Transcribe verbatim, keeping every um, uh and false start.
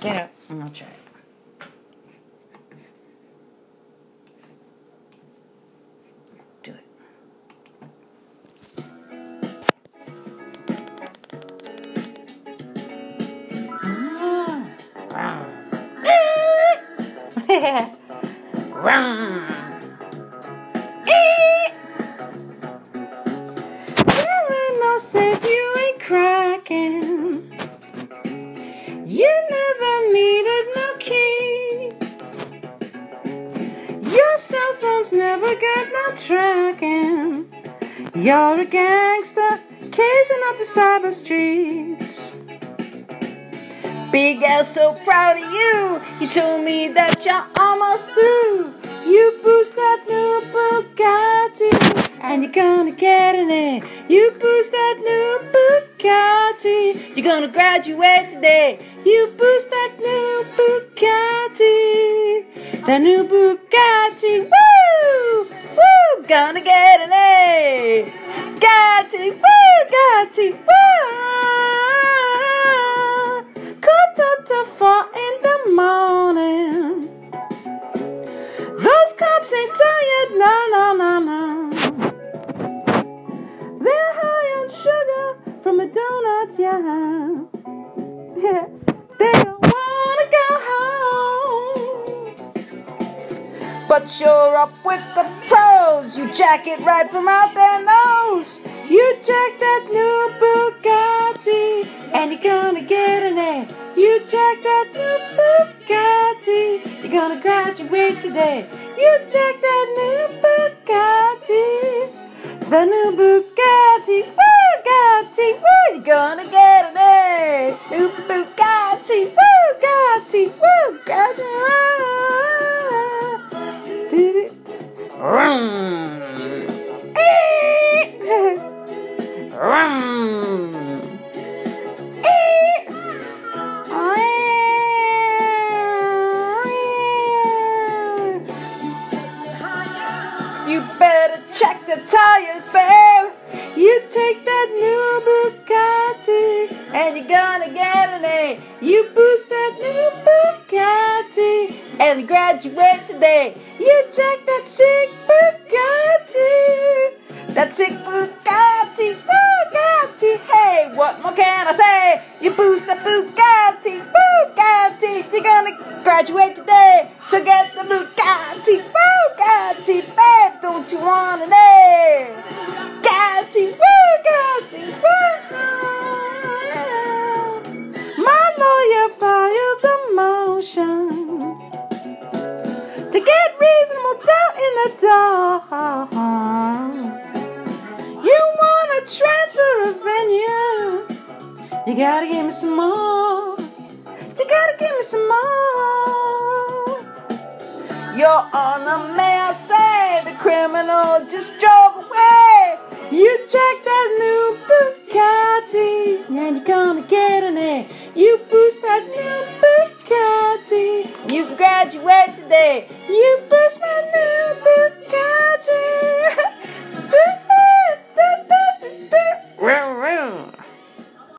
Get up and I'll try it. Do it. There ain't no safe you ain't cracking. You never needed no key. Your cell phone's never got no tracking. You're a gangster, casing up the cyber streets. Big L, so proud of you. You told me that you're almost through. You boost that new Bugatti, and you're gonna get in it. You boost that new Bugatti, you're gonna graduate today. You boost that new Bugatti, that new Bugatti, woo, woo, gonna get in it. Bugatti, woo, Bugatti, woo. Quarter to four in the morning. Those cops ain't tired, no, no, no, no. They're high on sugar from the donuts, yeah. Yeah, they don't wanna go home. But you're up with the pros. You jack it right from out their nose. You jack that new Bugatti, and you're gonna get in it. You jack that new Bugatti, you're gonna graduate today. You jack that new Bugatti, the new Bugatti, Bugatti, woo, you're gonna get in it. New Bugatti, Bugatti, Bugatti, did it? Rum. You better check the tires, babe. You take that new Bugatti, and you're gonna get in it. You boost that new Bugatti, and you graduate today. You check that sick Bugatti, that sick Bugatti, Bugatti. Hey, what more can I say? You boost the Bugatti, Bugatti. You're gonna graduate today, so get the Bugatti, Bugatti, babe. Don't you wanna know? Bugatti, Bugatti, Bugatti. My lawyer filed a motion to get reasonable doubt in the door. You wanna transfer a venue? You gotta give me some more. You gotta give me some more. Your Honor, may I say, the criminal just drove away. You check that new Bugatti, and you're gonna get in it. You boost that new Bugatti, you can graduate today. You boost my new Bugatti.